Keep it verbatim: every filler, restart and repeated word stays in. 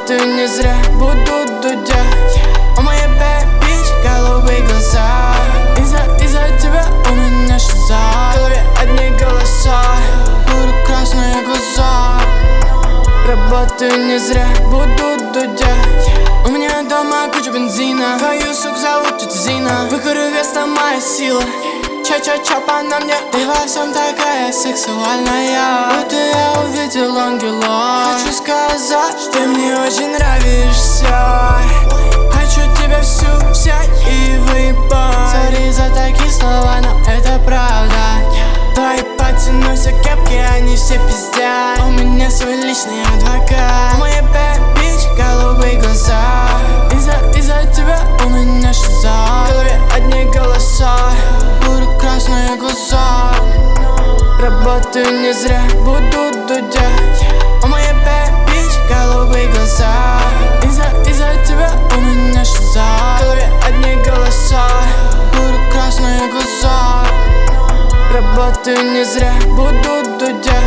Работаю не зря, буду дудя. У моей бэбич голубые глаза. Из-за, из-за тебя у меня шиза. В голове одни голоса, буду красные глаза. Работаю не зря, буду дудя. У меня дома куча бензина. Твою сук зовут тетя Зина. Выкурю вес, там моя сила. Ча-ча-чапа на мне, ты во всем такая сексуальная. Будто я увидел ангела. Хочу сказать, что ты мне очень нравишься. Хочу тебя всю взять и выебать. Сори за такие слова, но это правда. Твои пати носят кепки, они все пиздят. У меня свой личный адвокат. У моей бэбич голубые глаза. Из-за, из-за тебя у меня шиза. В голове одни голоса, буду красные глаза. Работаю не зря, буду дудя. У моей бэбич голубые глаза. Из-за, из-за тебя у меня шиза. В голове одни голоса, буду красные глаза. Работаю не зря, буду дудя.